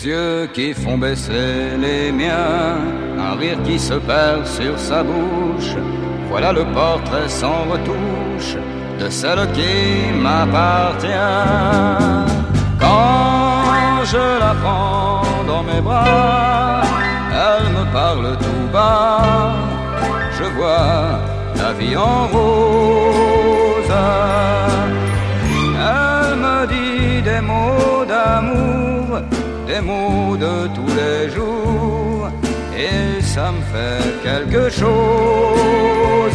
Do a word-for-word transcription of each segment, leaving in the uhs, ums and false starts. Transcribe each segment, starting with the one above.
yeux qui font baisser les miens, un rire qui se perd sur sa bouche. Voilà le portrait sans retouche de celle qui m'appartient. Quand je la prends dans mes bras, elle me parle tout bas. Je vois la vie en rose. Elle me dit des mots d'amour, des mots de tous les jours, et ça me fait quelque chose.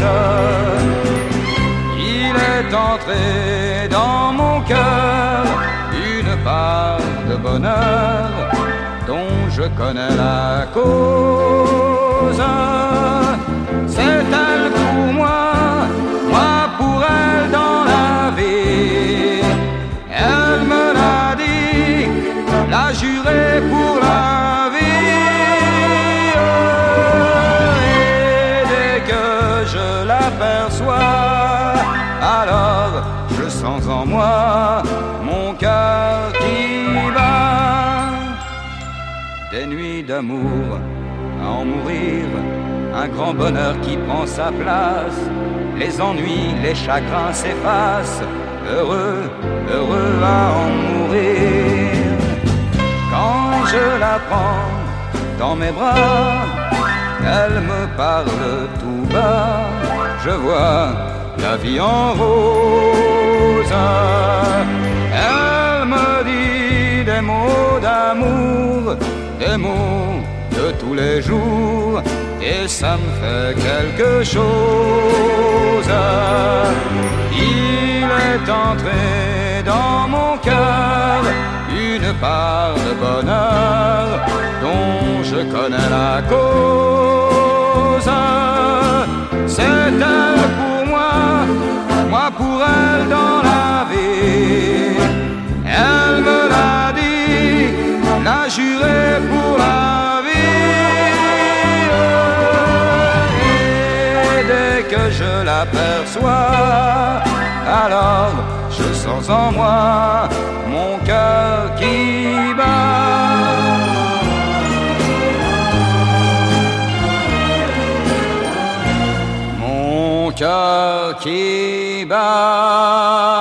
Il est entré dans mon cœur une part de bonheur dont je connais la cause. C'est elle pour moi, moi pour elle dans la vie. Elle me l'a dit, l'a juré pour la vie. Et dès que je l'aperçois, alors je sens en moi mon cœur qui bat. Des nuits d'amour à en mourir, un grand bonheur qui prend sa place. Les ennuis, les chagrins s'effacent, heureux, heureux à en mourir. Quand je la prends dans mes bras, elle me parle tout bas. Je vois la vie en rose. Elle me dit des mots d'amour, des mots de tous les jours, et ça me fait quelque chose. Il est entré dans mon cœur une part de bonheur dont je connais la cause. C'est elle pour moi, moi pour elle dans la vie. Elle me l'a dit, l'a juré pour la vie. Et dès que je l'aperçois, alors je sens en moi mon cœur qui bat. Mon cœur qui bat.